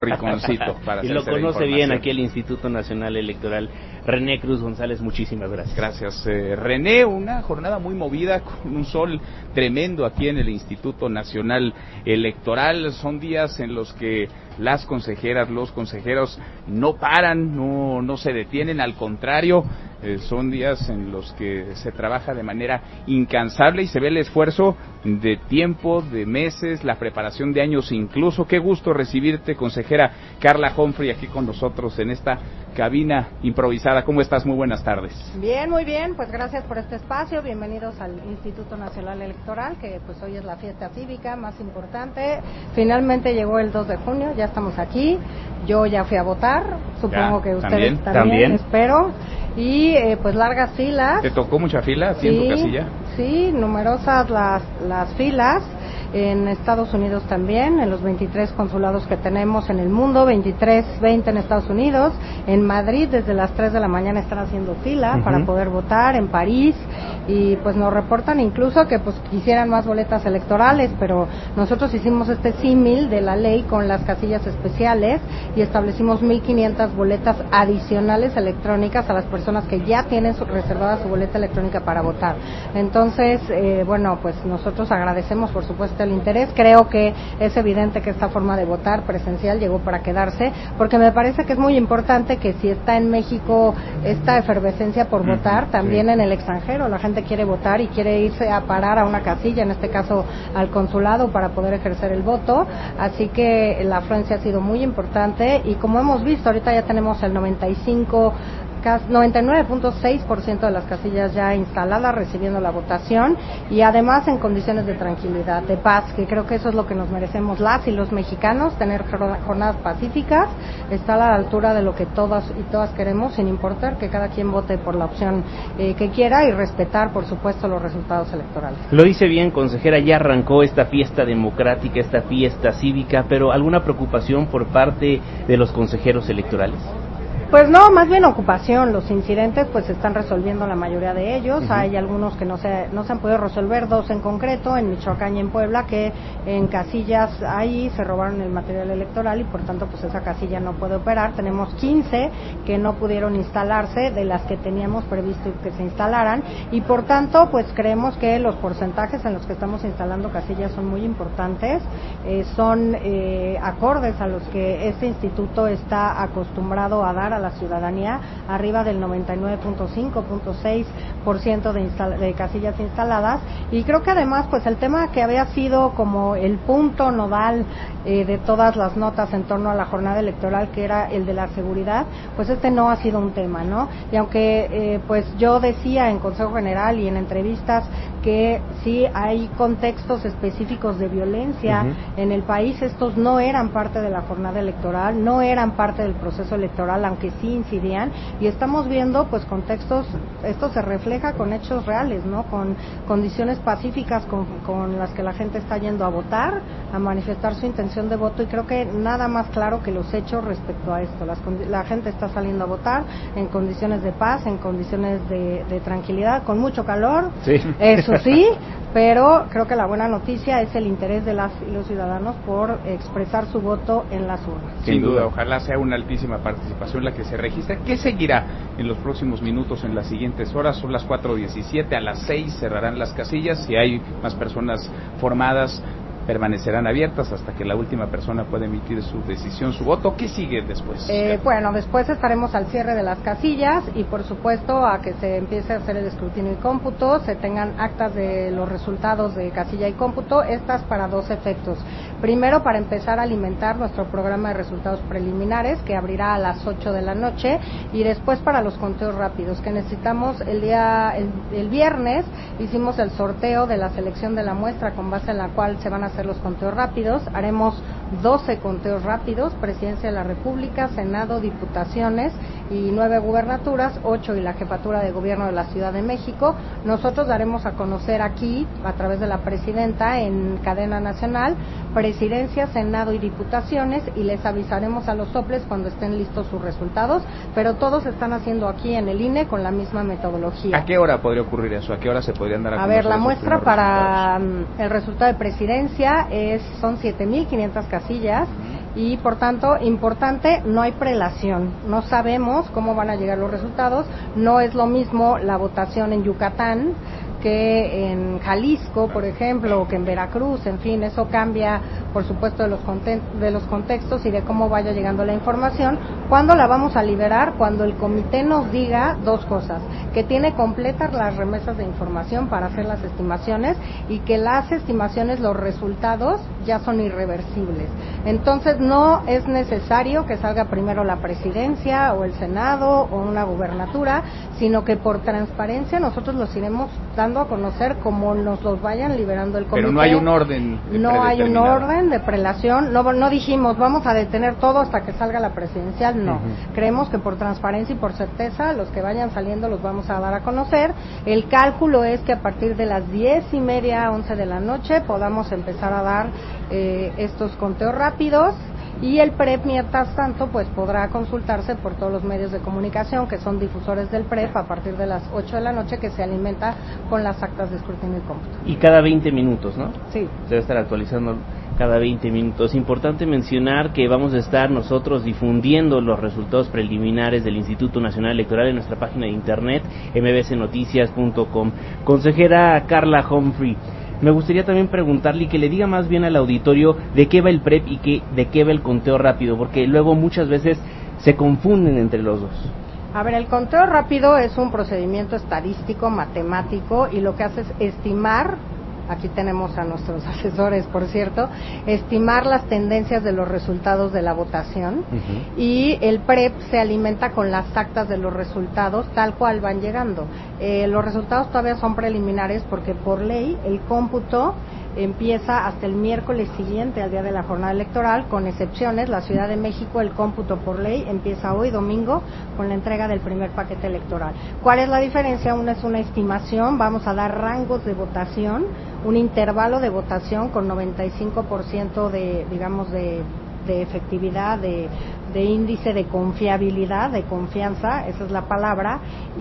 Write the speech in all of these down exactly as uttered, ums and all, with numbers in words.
rinconcito para y lo conoce bien aquí el Instituto Nacional Electoral. René Cruz González, muchísimas gracias. Gracias, eh, René. Una jornada muy movida con un sol tremendo aquí en el Instituto Nacional Electoral. Son días en los que las consejeras, los consejeros no paran, no, no se detienen, al contrario, eh, son días en los que se trabaja de manera incansable y se ve el esfuerzo de tiempo, de meses, la preparación de años incluso. Qué gusto recibirte, consejera Carla Humphrey, aquí con nosotros en esta cabina improvisada. ¿Cómo estás? Muy buenas tardes. Bien, muy bien, pues gracias por este espacio, bienvenidos al Instituto Nacional Electoral, que pues hoy es la fiesta cívica más importante. Finalmente llegó el dos de junio, ya estamos aquí, yo ya fui a votar, supongo ya, que ustedes también, también, también. espero, y eh, pues largas filas. ¿Te tocó mucha fila aquí sí, en tu casilla? Sí, numerosas las, las filas. En Estados Unidos también, en los veintitrés consulados que tenemos en el mundo, veintitrés, veinte en Estados Unidos, en Madrid desde las tres de la mañana están haciendo fila uh-huh. para poder votar, en París, y pues nos reportan incluso que pues quisieran más boletas electorales, pero nosotros hicimos este símil de la ley con las casillas especiales y establecimos mil quinientas boletas adicionales electrónicas a las personas que ya tienen su, reservada su boleta electrónica para votar. Entonces, eh, bueno, pues nosotros agradecemos por supuesto el interés. Creo que es evidente que esta forma de votar presencial llegó para quedarse, porque me parece que es muy importante que si está en México esta efervescencia por uh-huh, votar, también sí. en el extranjero la gente quiere votar y quiere irse a parar a una casilla, en este caso al consulado, para poder ejercer el voto, así que la afluencia ha sido muy importante y como hemos visto, ahorita ya tenemos el noventa y cinco noventa y nueve punto seis por ciento de las casillas ya instaladas recibiendo la votación y además en condiciones de tranquilidad, de paz, que creo que eso es lo que nos merecemos las y los mexicanos, tener jornadas pacíficas, estar a la altura de lo que todas y todas queremos, sin importar que cada quien vote por la opción eh, que quiera y respetar, por supuesto, los resultados electorales. Lo dice bien, consejera, ya arrancó esta fiesta democrática, esta fiesta cívica, pero ¿alguna preocupación por parte de los consejeros electorales? Pues no, más bien ocupación. Los incidentes pues se están resolviendo la mayoría de ellos. Uh-huh. Hay algunos que no se no se han podido resolver, dos en concreto, en Michoacán y en Puebla, que en casillas ahí se robaron el material electoral y por tanto pues esa casilla no puede operar. Tenemos quince que no pudieron instalarse de las que teníamos previsto que se instalaran y por tanto pues creemos que los porcentajes en los que estamos instalando casillas son muy importantes, eh, son eh, acordes a los que este instituto está acostumbrado a dar a la ciudadanía, arriba del noventa y nueve punto cinco, punto seis por ciento de, instal- de casillas instaladas, y creo que además pues el tema que había sido como el punto nodal eh, de todas las notas en torno a la jornada electoral, que era el de la seguridad, pues este no ha sido un tema, ¿no? Y aunque eh, pues yo decía en Consejo General y en entrevistas que sí hay contextos específicos de violencia uh-huh. en el país, estos no eran parte de la jornada electoral, no eran parte del proceso electoral, aunque sí incidían, y estamos viendo pues contextos, esto se refleja con hechos reales, ¿no? Con condiciones pacíficas con, con las que la gente está yendo a votar, a manifestar su intención de voto, y creo que nada más claro que los hechos respecto a esto. Las, la gente está saliendo a votar en condiciones de paz, en condiciones de, de tranquilidad, con mucho calor, sí. eso sí, pero creo que la buena noticia es el interés de las y los ciudadanos por expresar su voto en las urnas. Sin duda, ojalá sea una altísima participación la que se registra. ¿Qué seguirá en los próximos minutos, en las siguientes horas? Son las cuatro diecisiete, a las seis cerrarán las casillas. Si hay más personas formadas, permanecerán abiertas hasta que la última persona pueda emitir su decisión, su voto. ¿Qué sigue después? Eh, bueno, después estaremos al cierre de las casillas y por supuesto a que se empiece a hacer el escrutinio y cómputo, se tengan actas de los resultados de casilla y cómputo, estas para dos efectos. Primero, para empezar a alimentar nuestro programa de resultados preliminares, que abrirá a las ocho de la noche, y después para los conteos rápidos, que necesitamos el día, el, el viernes, hicimos el sorteo de la selección de la muestra con base en la cual se van a hacer los conteos rápidos. Haremos doce conteos rápidos, Presidencia de la República, Senado, Diputaciones y nueve gubernaturas, ocho y la Jefatura de Gobierno de la Ciudad de México. Nosotros daremos a conocer aquí, a través de la Presidenta, en cadena nacional, Presidencia, Senado y Diputaciones, y les avisaremos a los soples cuando estén listos sus resultados, pero todos se están haciendo aquí en el I N E con la misma metodología. ¿A qué hora podría ocurrir eso? ¿A qué hora se podrían dar a, a ver, la muestra para resultados? El resultado de Presidencia transparencia es son siete mil quinientas casillas y por tanto, importante, no hay prelación, no sabemos cómo van a llegar los resultados, no es lo mismo la votación en Yucatán que en Jalisco, por ejemplo, o que en Veracruz, en fin, eso cambia, por supuesto, de los, de los contextos y de cómo vaya llegando la información. ¿Cuándo la vamos a liberar? Cuando el comité nos diga dos cosas, que tiene completas las remesas de información para hacer las estimaciones y que las estimaciones, los resultados, ya son irreversibles. Entonces, no es necesario que salga primero la presidencia o el Senado o una gubernatura, sino que por transparencia nosotros los iremos dando a conocer como nos los vayan liberando el comité. Pero no hay un orden no hay un orden de prelación, no no dijimos vamos a detener todo hasta que salga la presidencial, no. Uh-huh. Creemos que por transparencia y por certeza los que vayan saliendo los vamos a dar a conocer. El cálculo es que a partir de las diez y media, once de la noche podamos empezar a dar eh, estos conteos rápidos. Y el P R E P, mientras tanto, pues podrá consultarse por todos los medios de comunicación que son difusores del P R E P a partir de las ocho de la noche, que se alimenta con las actas de escrutinio y cómputo. Y cada veinte minutos, ¿no? Sí. Se debe estar actualizando cada veinte minutos. Importante mencionar que vamos a estar nosotros difundiendo los resultados preliminares del Instituto Nacional Electoral en nuestra página de internet, eme be ce noticias punto com. Consejera Carla Humphrey, me gustaría también preguntarle y que le diga más bien al auditorio de qué va el P R E P y qué, de qué va el conteo rápido, porque luego muchas veces se confunden entre los dos. A ver, el conteo rápido es un procedimiento estadístico, matemático, y lo que hace es estimar, aquí tenemos a nuestros asesores, por cierto, estimar las tendencias de los resultados de la votación, uh-huh. Y el P R E P se alimenta con las actas de los resultados tal cual van llegando. Eh, los resultados todavía son preliminares porque por ley el cómputo empieza hasta el miércoles siguiente al día de la jornada electoral, con excepciones. La Ciudad de México, el cómputo por ley empieza hoy domingo con la entrega del primer paquete electoral. ¿Cuál es la diferencia? Una es una estimación, vamos a dar rangos de votación, un intervalo de votación con noventa y cinco por ciento de, digamos, de de efectividad, de, de índice de confiabilidad, de confianza, esa es la palabra,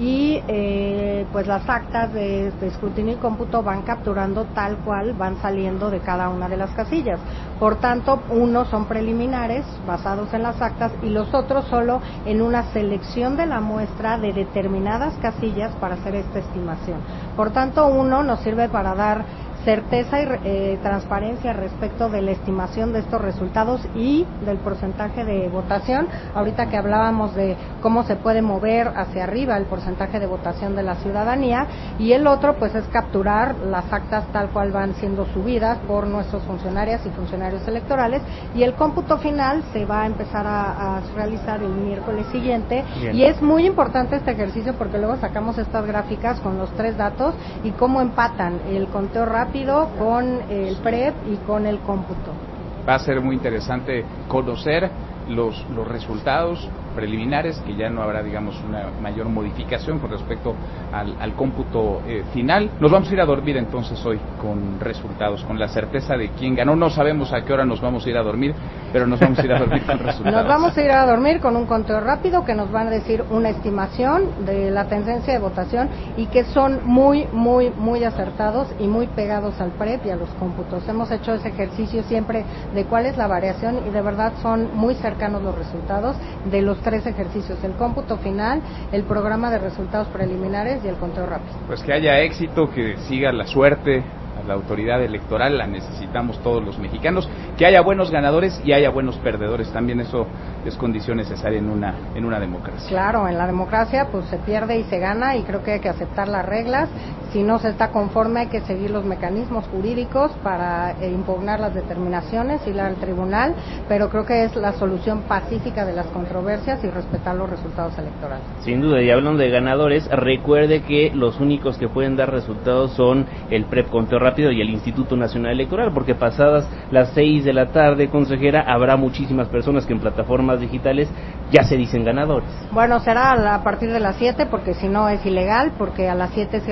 y eh, pues las actas de, de escrutinio y cómputo van capturando tal cual van saliendo de cada una de las casillas. Por tanto, unos son preliminares, basados en las actas, y los otros solo en una selección de la muestra de determinadas casillas para hacer esta estimación. Por tanto, uno nos sirve para dar certeza y eh, transparencia respecto de la estimación de estos resultados y del porcentaje de votación. Ahorita que hablábamos de cómo se puede mover hacia arriba el porcentaje de votación de la ciudadanía, y el otro pues es capturar las actas tal cual van siendo subidas por nuestros funcionarias y funcionarios electorales, y el cómputo final se va a empezar a, a realizar el miércoles siguiente. Bien. Y es muy importante este ejercicio porque luego sacamos estas gráficas con los tres datos y cómo empatan el conteo rápido con el P R E P y con el cómputo. Va a ser muy interesante conocer los, los resultados preliminares, que ya no habrá, digamos, una mayor modificación con respecto al, al cómputo eh, final. Nos vamos a ir a dormir entonces hoy con resultados, con la certeza de quién ganó. No sabemos a qué hora nos vamos a ir a dormir, pero nos vamos a ir a dormir con resultados. Nos vamos a ir a dormir con un conteo rápido que nos van a decir una estimación de la tendencia de votación y que son muy, muy, muy acertados y muy pegados al P R E P y a los cómputos. Hemos hecho ese ejercicio siempre de cuál es la variación y de verdad son muy cercanos los resultados de los tres ejercicios: el cómputo final, el programa de resultados preliminares y el conteo rápido. Pues que haya éxito, que siga la suerte a la autoridad electoral, la necesitamos todos los mexicanos, que haya buenos ganadores y haya buenos perdedores, también eso es condición necesaria en una en una democracia. Claro, en la democracia pues se pierde y se gana, y creo que hay que aceptar las reglas. Si no se está conforme hay que seguir los mecanismos jurídicos para eh, impugnar las determinaciones, ir al tribunal, pero creo que es la solución pacífica de las controversias y respetar los resultados electorales. Sin duda, y hablando de ganadores, recuerde que los únicos que pueden dar resultados son el P R E P Conteo Rápido y el Instituto Nacional Electoral, porque pasadas las seis de la tarde, consejera, habrá muchísimas personas que en plataformas digitales ya se dicen ganadores. Bueno, será a partir de las siete, porque si no es ilegal, porque a las siete cierran las últimas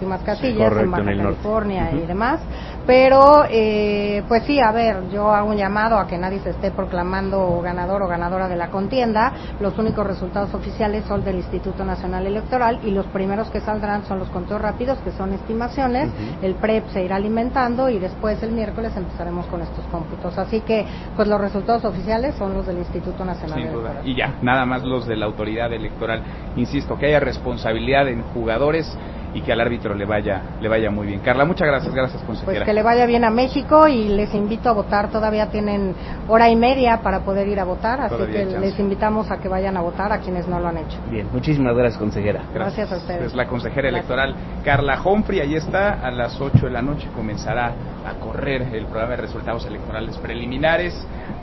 últimas casillas, sí, correcto, en Baja en California uh-huh. y demás. Pero, eh, pues sí, a ver, yo hago un llamado a que nadie se esté proclamando ganador o ganadora de la contienda. Los únicos resultados oficiales son del Instituto Nacional Electoral y los primeros que saldrán son los conteos rápidos, que son estimaciones. Uh-huh. El P R E P se irá alimentando y después el miércoles empezaremos con estos cómputos. Así que, pues los resultados oficiales son los del Instituto Nacional Sin Electoral. Duda. Y ya, nada más los de la autoridad electoral. Insisto, que haya responsabilidad en jugadores y que al árbitro le vaya le vaya muy bien. Carla, muchas gracias, gracias consejera. Pues que le vaya bien a México y les invito a votar, todavía tienen hora y media para poder ir a votar, así todavía que les invitamos a que vayan a votar a quienes no lo han hecho. Bien, muchísimas gracias, consejera. Gracias, gracias a ustedes. Es la consejera gracias. electoral Carla Humphrey, ahí está, a las ocho de la noche comenzará a correr el programa de resultados electorales preliminares.